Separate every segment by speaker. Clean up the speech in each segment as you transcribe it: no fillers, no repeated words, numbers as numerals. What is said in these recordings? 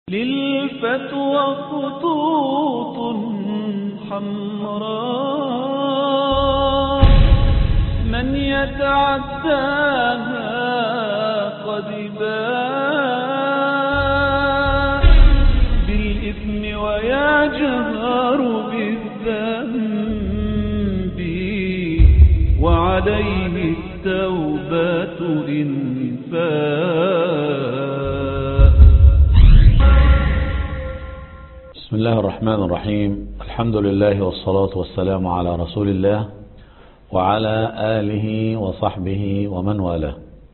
Speaker 1: للفتوى خطوط حمراء من يتعداها قد باء بالإثم ويجهر بالذنب وعليه التوبة إن فاء.
Speaker 2: بسم الله الرحمن الرحيم. الحمد لله والصلاة والسلام على رسول الله وعلى آله وصحبه ومن والاه.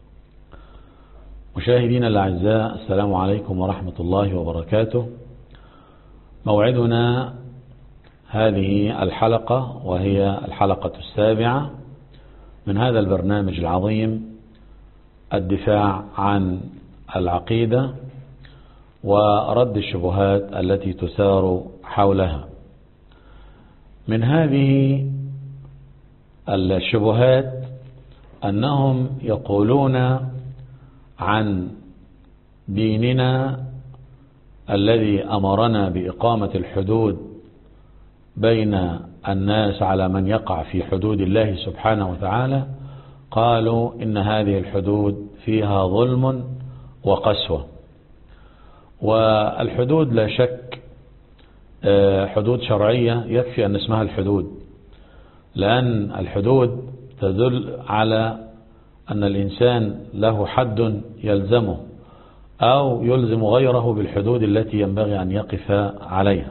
Speaker 2: مشاهدينا الأعزاء، السلام عليكم ورحمة الله وبركاته. موعدنا هذه الحلقة وهي الحلقة السابعة من هذا البرنامج العظيم، الدفاع عن العقيدة ورد الشبهات التي تثار حولها. من هذه الشبهات أنهم يقولون عن ديننا الذي أمرنا بإقامة الحدود بين الناس على من يقع في حدود الله سبحانه وتعالى، قالوا إن هذه الحدود فيها ظلم وقسوة. والحدود لا شك حدود شرعية، يكفي أن اسمها الحدود، لأن الحدود تدل على أن الإنسان له حد يلزمه أو يلزم غيره بالحدود التي ينبغي أن يقف عليها.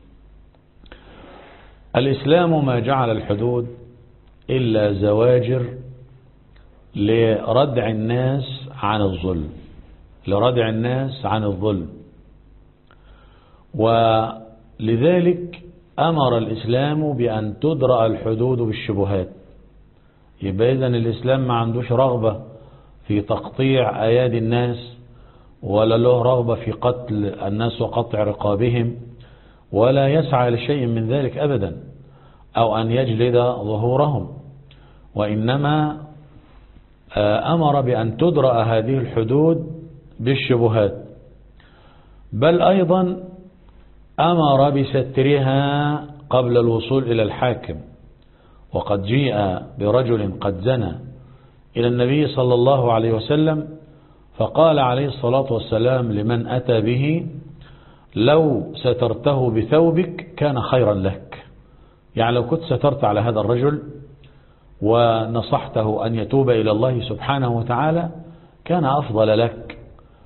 Speaker 2: الإسلام ما جعل الحدود إلا زواجر لردع الناس عن الظلم، لردع الناس عن الظلم. ولذلك أمر الإسلام بأن تدرأ الحدود بالشبهات. يبقى إذن الإسلام ما عندوش رغبة في تقطيع أيادي الناس، ولا له رغبة في قتل الناس وقطع رقابهم، ولا يسعى لشيء من ذلك أبدا، أو أن يجلد ظهورهم. وإنما أمر بأن تدرأ هذه الحدود بالشبهات، بل أيضا أمر بسترها قبل الوصول إلى الحاكم. وقد جيء برجل قد زنى إلى النبي صلى الله عليه وسلم، فقال عليه الصلاة والسلام لمن أتى به: لو سترته بثوبك كان خيرا لك. يعني لو كنت سترت على هذا الرجل ونصحته أن يتوب إلى الله سبحانه وتعالى كان أفضل لك.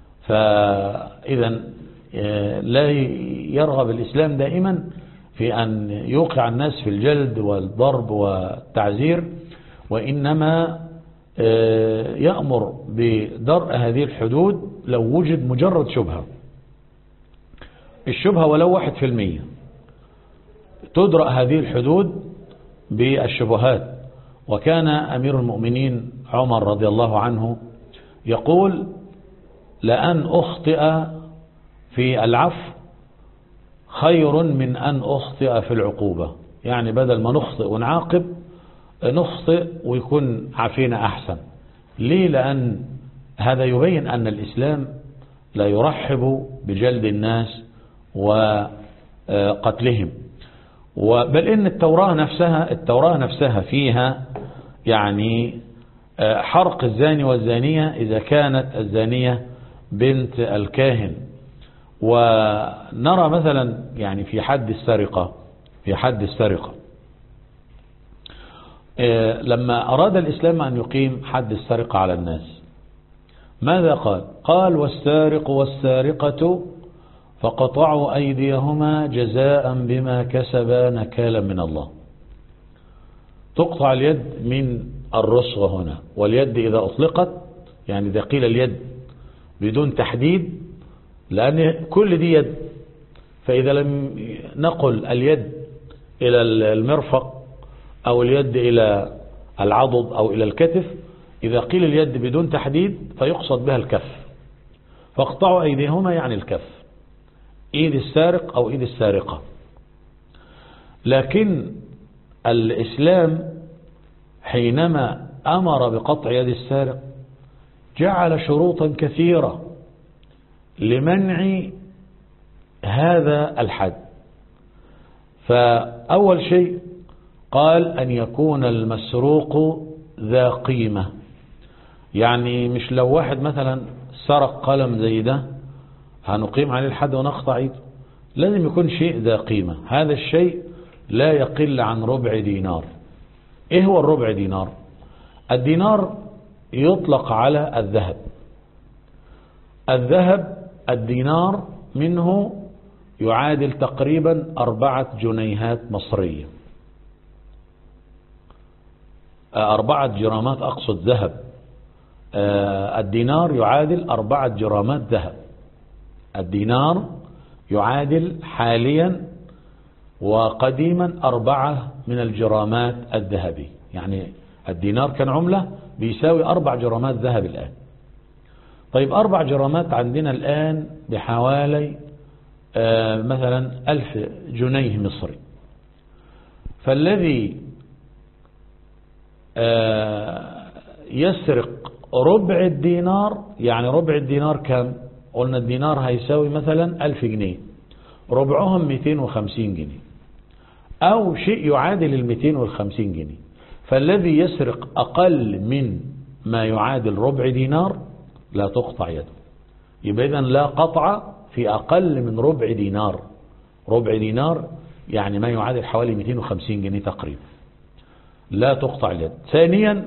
Speaker 2: فإذا لا يرغب الإسلام دائما في أن يوقع الناس في الجلد والضرب والتعزير، وإنما يأمر بدرء هذه الحدود لو وجد مجرد شبهة. الشبهة ولو 1%، تدرأ هذه الحدود بالشبهات. وكان أمير المؤمنين عمر رضي الله عنه يقول: لأن أخطئ في العفو خير من أن أخطئ في العقوبة. يعني بدل ما نخطئ ونعاقب، نخطئ ويكون عافينا أحسن. ليه؟ لأن هذا يبين أن الإسلام لا يرحب بجلد الناس وقتلهم، بل إن التوراة نفسها فيها يعني حرق الزاني والزانية إذا كانت الزانية بنت الكاهن. ونرى مثلا يعني في حد السرقة لما أراد الإسلام أن يقيم حد السرقة على الناس، ماذا قال؟ قال: والسارق والسارقة فقطعوا أيديهما جزاء بما كسبا نكالا من الله. تقطع اليد من الرسغ هنا، واليد إذا أطلقت، يعني إذا قيل اليد بدون تحديد، لأن كل دي يد، فإذا لم نقل اليد إلى المرفق أو اليد إلى العضد أو إلى الكتف، إذا قيل اليد بدون تحديد فيقصد بها الكف. فاقطعوا أيديهما يعني الكف، إيد السارق أو إيد السارقة. لكن الإسلام حينما أمر بقطع يد السارق جعل شروطا كثيرة لمنع هذا الحد. فأول شيء قال أن يكون المسروق ذا قيمة، يعني مش لو واحد مثلا سرق قلم زي ده هنقيم عليه الحد ونقطع ايده، لازم يكون شيء ذا قيمة. هذا الشيء لا يقل عن ربع دينار. ايه هو الربع دينار؟ الدينار يطلق على الذهب. الدينار منه يعادل تقريبا 4 جنيهات مصرية، 4 جرامات أقصد ذهب. الدينار يعادل 4 جرامات ذهب. الدينار يعادل حاليا وقديما 4 من الجرامات الذهبي، يعني الدينار كان عملة بيساوي 4 جرامات ذهب الآن. طيب 4 جرامات عندنا الآن بحوالي مثلا 1000 جنيه مصري. فالذي يسرق ربع الدينار، يعني ربع الدينار كم؟ قلنا الدينار هيساوي مثلا 1000 جنيه، ربعهم 250 جنيه أو شيء يعادل 250 جنيه. فالذي يسرق أقل من ما يعادل ربع دينار لا تقطع يده. يبقى إذن لا قطع في أقل من ربع دينار. ربع دينار يعني ما يعادل حوالي 250 جنيه تقريبا، لا تقطع اليد. ثانيا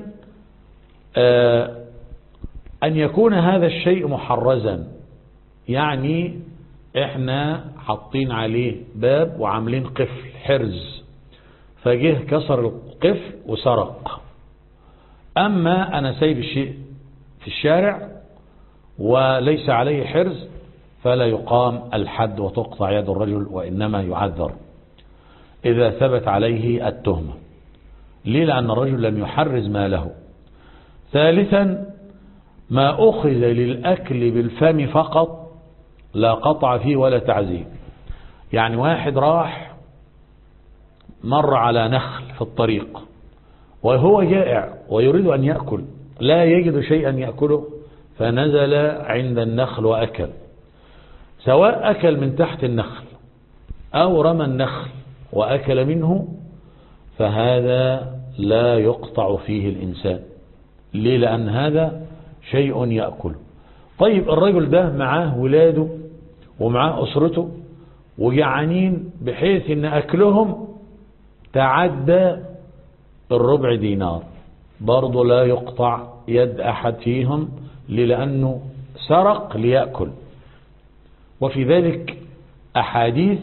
Speaker 2: أن يكون هذا الشيء محرزا، يعني احنا حاطين عليه باب وعاملين قفل حرز، فجه كسر القفل وسرق. أما أنا سايب الشيء في الشارع وليس عليه حرز فلا يقام الحد وتقطع يد الرجل، وإنما يعذر إذا ثبت عليه التهمة. ليه؟ لأن الرجل لم يحرز ماله. ثالثا ما أخذ للأكل بالفم فقط لا قطع فيه ولا تعزيم. يعني واحد راح مر على نخل في الطريق وهو جائع ويريد أن يأكل، لا يجد شيئا يأكله، فنزل عند النخل وأكل، سواء أكل من تحت النخل أو رمى النخل وأكل منه، فهذا لا يقطع فيه الإنسان. ليه؟ لأن هذا شيء يأكله. طيب الرجل ده معاه ولاده ومعاه أسرته وجعانين بحيث أن أكلهم تعدى الربع دينار، برضو لا يقطع يد أحد فيهم، لأنه سرق ليأكل. وفي ذلك أحاديث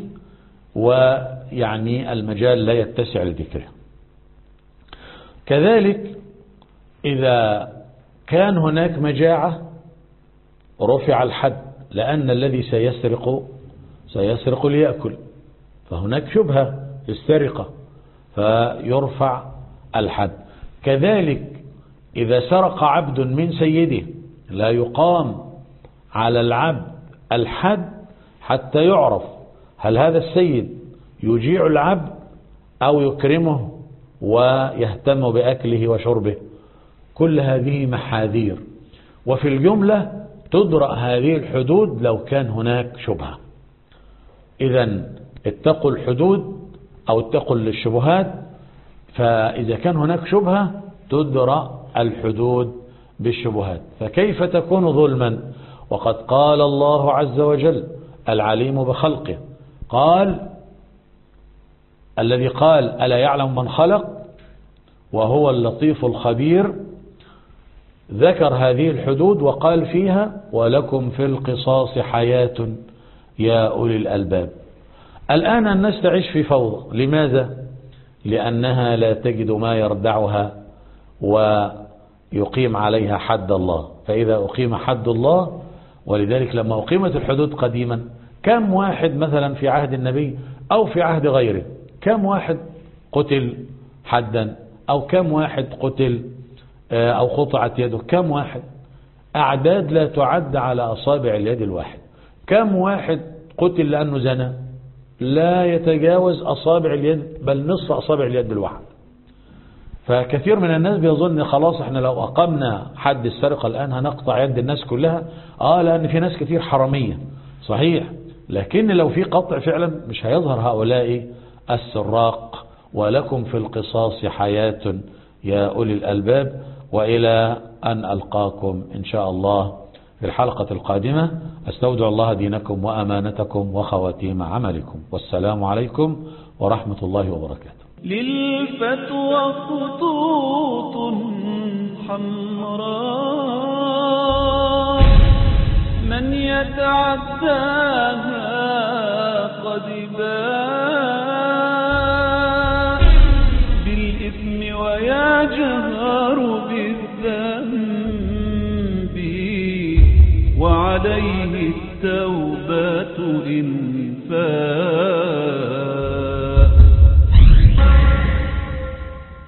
Speaker 2: ويعني المجال لا يتسع لذكرها. كذلك إذا كان هناك مجاعة رفع الحد، لأن الذي سيسرق ليأكل، فهناك شبهة السرقة فيرفع الحد. كذلك إذا سرق عبد من سيده لا يقام على العبد الحد حتى يعرف هل هذا السيد يجيع العبد أو يكرمه ويهتم بأكله وشربه. كل هذه محاذير، وفي الجملة تدرأ هذه الحدود لو كان هناك شبهة. إذن اتقوا الحدود أو اتقوا الشبهات، فإذا كان هناك شبهة تدرأ الحدود بالشبهات. فكيف تكون ظلما وقد قال الله عز وجل العليم بخلقه، قال الذي قال ألا يعلم من خلق وهو اللطيف الخبير، ذكر هذه الحدود وقال فيها ولكم في القصاص حياة يا أولي الألباب. الآن الناس تعيش في فوضى. لماذا؟ لأنها لا تجد ما يردعها ويقيم عليها حد الله. فإذا أقيم حد الله، ولذلك لما أقيمت الحدود قديما كم واحد مثلا في عهد النبي أو في عهد غيره، كم واحد قتل حدا أو كم واحد قتل أو قطعت يده، كم واحد، أعداد لا تعد على أصابع اليد الواحد. كم واحد قتل لأنه زنى، لا يتجاوز أصابع اليد بل نصف أصابع اليد الواحد. فكثير من الناس بيظن خلاص احنا لو أقمنا حد السرقة الآن هنقطع يد الناس كلها. لأن في ناس كثير حرامية، صحيح لكن لو في قطع فعلا مش هيظهر هؤلاء السراق. ولكم في القصاص حياة يا أولي الألباب. وإلى أن ألقاكم إن شاء الله في الحلقة القادمة، أستودع الله دينكم وأمانتكم وخواتيم عملكم، والسلام عليكم ورحمة الله وبركاته.
Speaker 1: للفتوى خطوط حمراء من يتعداها قد باء بالإثم ويجهر بالذنب، وعليه التوبة إن فاء.